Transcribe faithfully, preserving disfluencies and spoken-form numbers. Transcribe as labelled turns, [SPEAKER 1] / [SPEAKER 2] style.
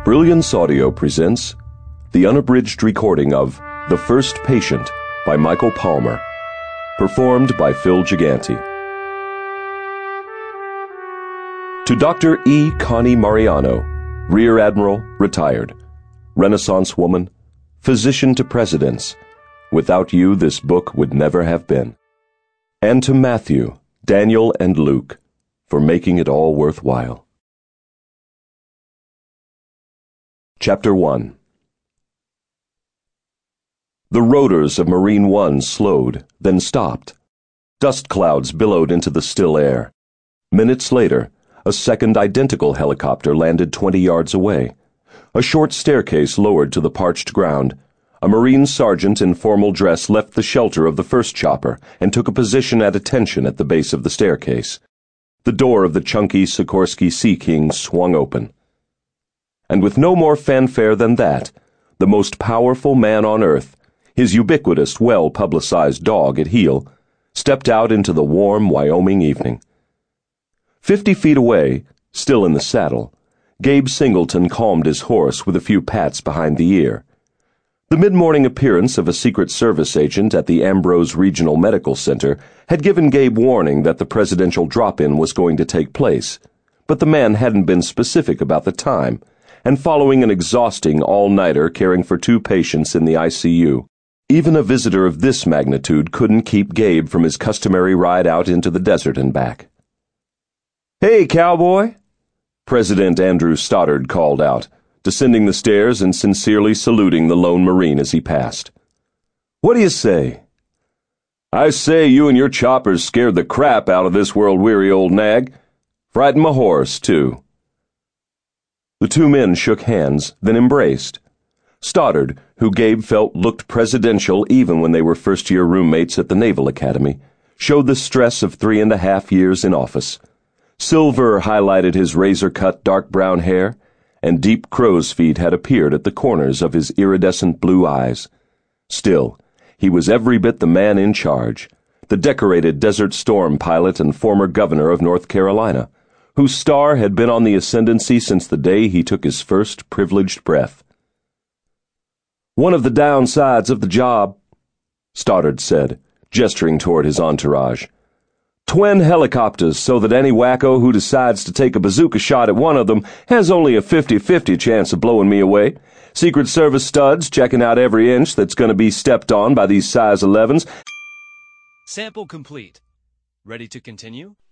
[SPEAKER 1] Brilliance Audio presents the unabridged recording of The First Patient by Michael Palmer, performed by Phil Gigante. To Doctor E. Connie Mariano, Rear Admiral, retired, Renaissance woman, physician to presidents. Without you, this book would never have been. And to Matthew, Daniel, and Luke, for making it all worthwhile. Chapter one. The rotors of Marine One slowed, then stopped. Dust clouds billowed into the still air. Minutes later, a second identical helicopter landed twenty yards away. A short staircase lowered to the parched ground. A Marine sergeant in formal dress left the shelter of the first chopper and took a position at attention at the base of the staircase. The door of the chunky Sikorsky Sea King swung open. And with no more fanfare than that, the most powerful man on earth, his ubiquitous, well-publicized dog at heel, stepped out into the warm Wyoming evening. Fifty feet away, still in the saddle, Gabe Singleton calmed his horse with a few pats behind the ear. The mid-morning appearance of a Secret Service agent at the Ambrose Regional Medical Center had given Gabe warning that the presidential drop-in was going to take place, but the man hadn't been specific about the time, and following an exhausting all-nighter caring for two patients in the I C U, even a visitor of this magnitude couldn't keep Gabe from his customary ride out into the desert and back. "Hey, cowboy!" President Andrew Stoddard called out, descending the stairs and sincerely saluting the lone Marine as he passed. "What do you say?" "I say you and your choppers scared the crap out of this world-weary old nag. Frightened my horse, too." The two men shook hands, then embraced. Stoddard, who Gabe felt looked presidential even when they were first-year roommates at the Naval Academy, showed the stress of three and a half years in office. Silver highlighted his razor-cut dark brown hair, and deep crow's feet had appeared at the corners of his iridescent blue eyes. Still, he was every bit the man in charge, the decorated Desert Storm pilot and former governor of North Carolina, whose star had been on the ascendancy since the day he took his first privileged breath. "One of the downsides of the job," Stoddard said, gesturing toward his entourage. "Twin helicopters so that any wacko who decides to take a bazooka shot at one of them has only a fifty-fifty chance of blowing me away. Secret Service studs checking out every inch that's going to be stepped on by these size elevens."
[SPEAKER 2] Sample complete. Ready to continue?